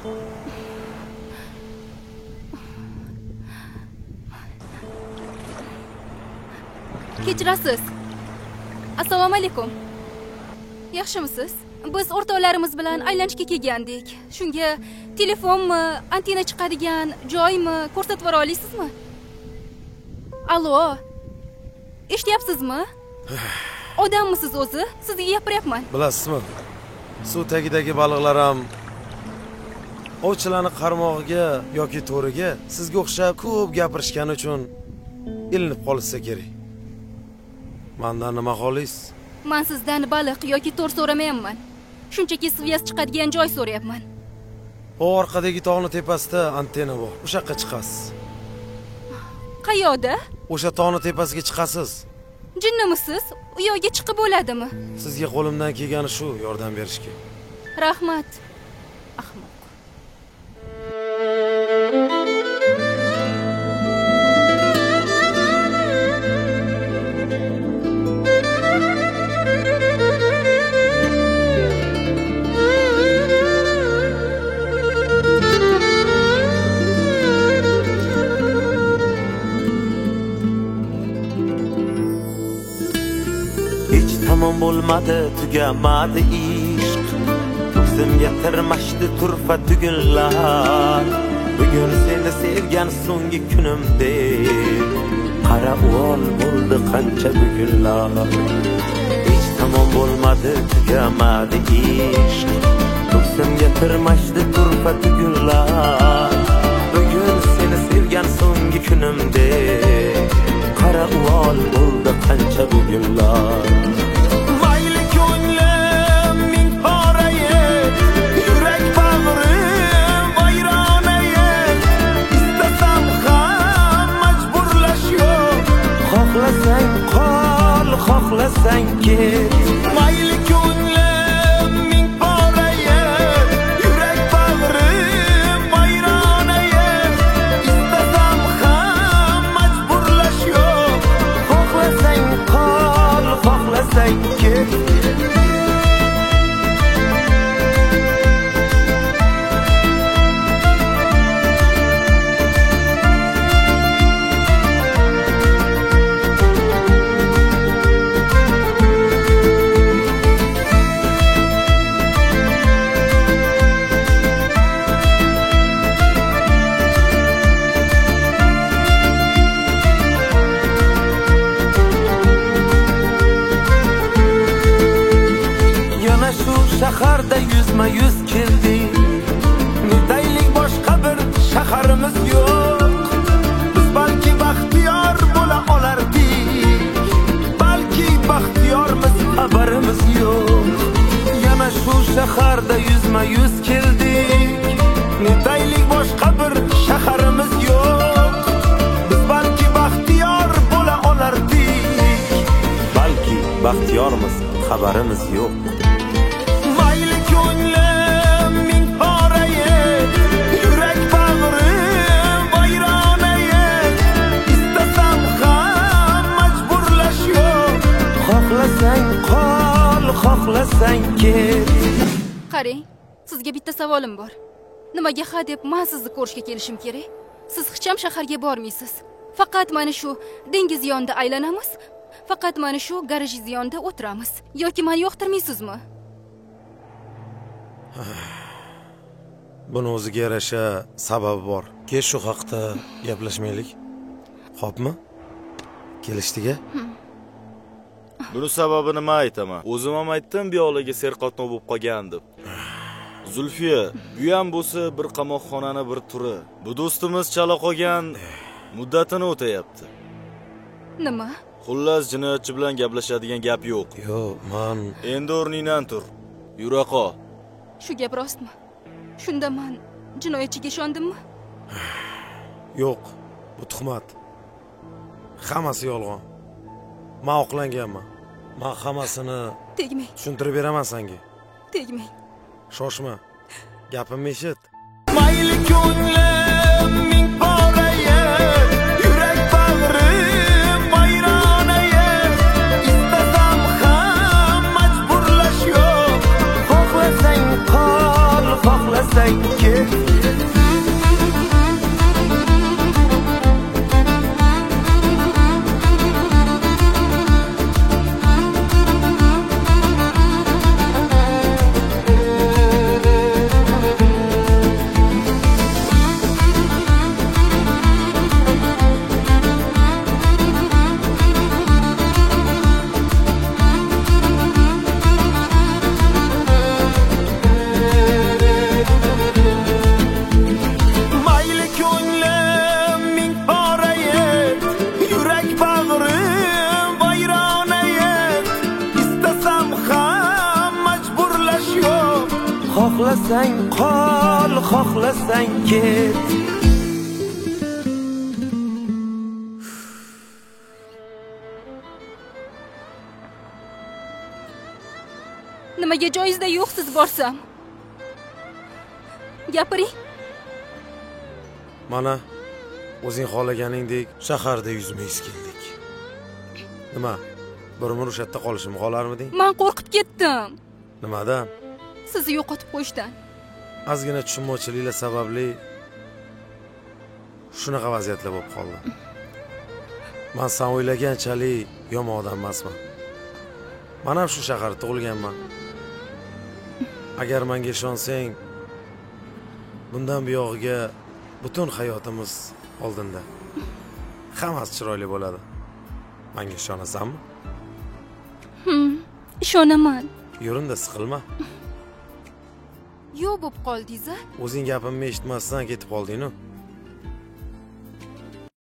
Kechirasiz. Assalomu alaykum. Yaxshimisiz? Biz o'rtoqlarimiz bilan aylanishga kelgandik. Shunga telefonmi, antena chiqadigan joymi ko'rsatib bera olasizmi? Allo. Eshityapsizmi? Odammisiz o'zi? Sizga gapiryapman. Bilasizmi? Suv tagidagi baliqlar ham ovchilarning qarmog'iga yoki to'riga sizga o'xshab ko'p gapirishgani uchun ilinib qolsa kerak. Mendan nima xohlaysiz? Men sizdan baliq yoki to'r so'ramayapman. Shunchaki sviyaz chiqadigan joy so'rayapman. O orqadagi tog'ning tepasida antena bor. O'sha yoqqa chiqasiz. Qayoqda? O'sha tog'ning tepasiga chiqasiz. Jinnimisiz? U yoqqa chiqib bo'ladimi? Sizga qo'limdan kelgani shu, yordam berishga. Rahmat. Ahmoq. Tamam bo'lmadi, tugamadi ishq. Ko'ksimga tirmashdi turfa tugunlar. Bugun seni sevgan so'nggi kunimdek. Qara uvol bo'ldi qancha bugunlar. Hech tamam bo'lmadi, tugamadi ishq. Ko'ksimga tirmashdi turfa tugunlar. Bugun seni sevgan so'nggi kunimdek. Qara uvol bo'ldi qancha bugunlar. Xohlasang qol, xohlasang ket. Mayli ko'nglim ming pora yer, yurak bag'rim vayrona yer. Istasam ham majburlash yo'q. Xohlasang qol, xohlasang ket. Shaharda yuzma yuz keldik. Nidaylik boshqa bir shaharimiz yo'q. Biz balki baxtiyor bo'la olardik. Balki baxtiyormiz, xabarimiz yo'q. Yana shu shaharda yuzma yuz keldik. Nidaylik boshqa bir shaharimiz yo'q. Biz balki baxtiyor bo'la olardik. Balki baxtiyormiz, xabarimiz yo'q. Xohlasang qol, xohlasang ket. Qarang, sizga bitta savolim bor. Nimaga ha deb men sizni ko'rishga kelishim kerak? Siz hech ham shaharga bormaysiz. Faqat mana shu dengiz yonida aylanamiz. Faqat mana shu garajiz yonida o'tiramiz. Yoki meni yoqtirmaysizmi? Buni o'ziga yarasha sababi bor. Keyin shu haqda gaplashmaylik. Xo'pmi? Kelishdik-a? Buni sababini men aytaman. O'zim ham aytdim, bu yoqlarga serqatnov bo'lib qolgan deb. Zulfiya, bu ham bo'lsa bir qamoqxonani bir turi. Bu do'stimiz chala qolgan muddatini o'tayapti. Nima? Xullas, jinoyatchi bilan gaplashadigan gap yo'q. Yo'q, men endi o'rningdan tur. Yura qol. Shu gap rostmi? Shunda men jinoyatchiga ishondimmi? Yo'q, bu tuhmat. Hammasi yolg'on. Men oqlanganman. Men hammasini tegmang. Tushuntirib beraman senga. Tegmang. Shoshma. Gapimni eshit. Mayli ko'nglim ming pora yer, yurak bag'rim vayrona yer. Istasam ham majburlash yo'q. Xohlasang qol, xohlasang ket. xohlasang qol, xohlasang ket. Nimaga joyizda yo'qsiz borsam? Gapiring. Mana o'zing xohlaganingdek shaharda yuzma-yuz keldik. Nima? Bir umr o'sha yerda qolishim qolarmiding? Men qo'rqib ketdim. Nimadan? Sizni yo'qotib qo'yishdan. Ozgina tushunmovchiliklar sababli shunaqa vaziyatlar bo'lib qoldi. Men sen o'ylaganchalik yomon odam emasman. Men ham shu shaharda tug'ilganman. Agar menga ishonsang, bundan buyog'iga butun hayotimiz oldinda. Hammasi chiroyli bo'ladi. Menga ishonasanmi? Ishonaman. Yurinda siqilma. Yo'q bo'lib qoldingiz-a? O'zing gapimni eshitmasdan ketib qolding-ku.